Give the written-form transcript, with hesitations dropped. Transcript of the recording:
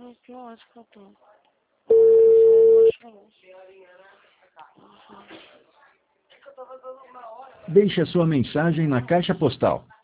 Que ótimo que eu tô. Deixe a sua mensagem na caixa postal